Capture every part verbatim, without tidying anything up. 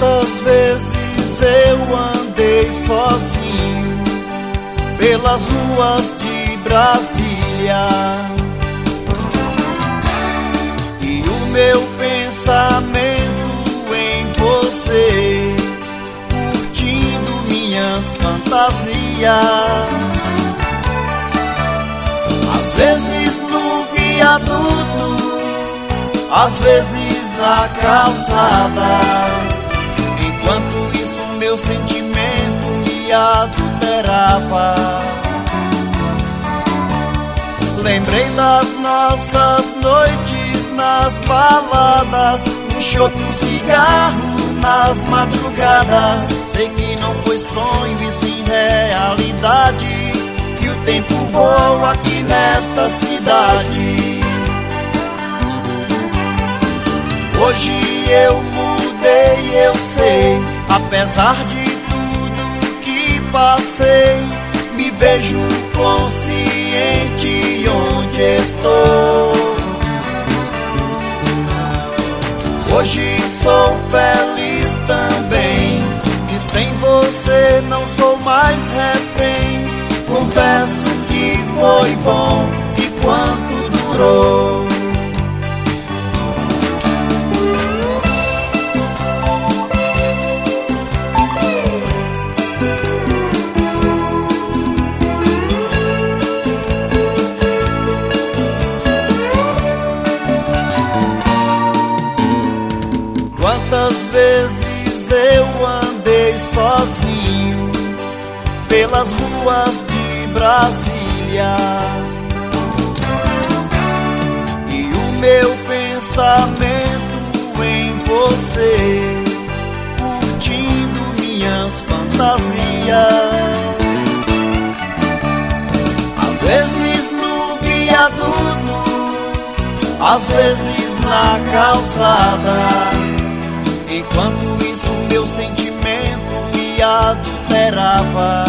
Quantas vezes eu andei sozinho pelas ruas de Brasília, e o meu pensamento em você, curtindo minhas fantasias. Às vezes no viaduto, às vezes na calçada. Enquanto isso meu sentimento me adulterava. Lembrei das nossas noites nas baladas, um chope, um cigarro nas madrugadas. Sei que não foi sonho e sim realidade, e o tempo voa aqui nesta cidade. Hoje eu mudei, eu sei, apesar de tudo que passei, me vejo consciente onde estou. Hoje sou feliz também, e sem você não sou mais refém. Confesso que foi bom enquanto durou. Quantas vezes eu andei sozinho pelas ruas de Brasília, e o meu pensamento em você, curtindo minhas fantasias. Às vezes no viaduto, às vezes na calçada. Enquanto isso meu sentimento me adulterava.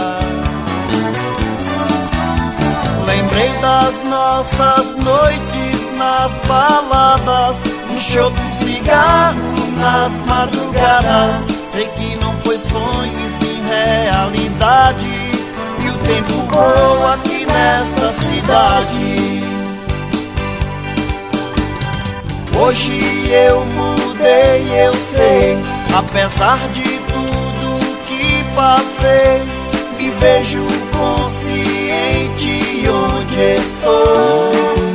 Lembrei das nossas noites nas baladas, um chope, um cigarro nas madrugadas. Sei que não foi sonho e sim realidade, e o tempo voa aqui nesta cidade. Hoje eu mudei, eu sei, apesar de tudo que passei, me vejo consciente onde estou.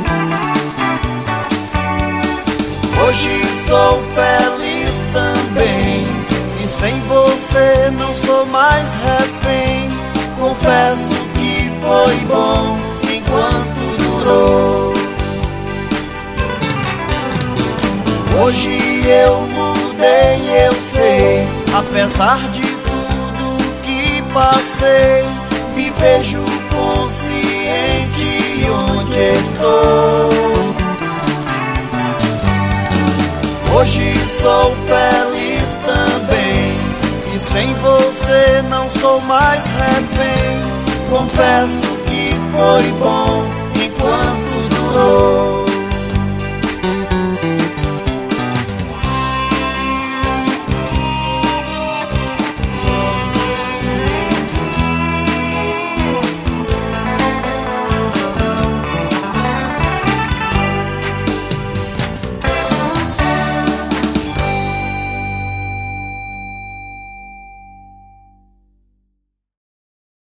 Hoje sou feliz também, e sem você não sou mais refém. Confesso que foi bom enquanto durou. Hoje eu mudei, eu sei, apesar de tudo que passei, me vejo consciente onde estou. Hoje sou feliz também, e sem você não sou mais refém. Confesso que foi bom enquanto durou.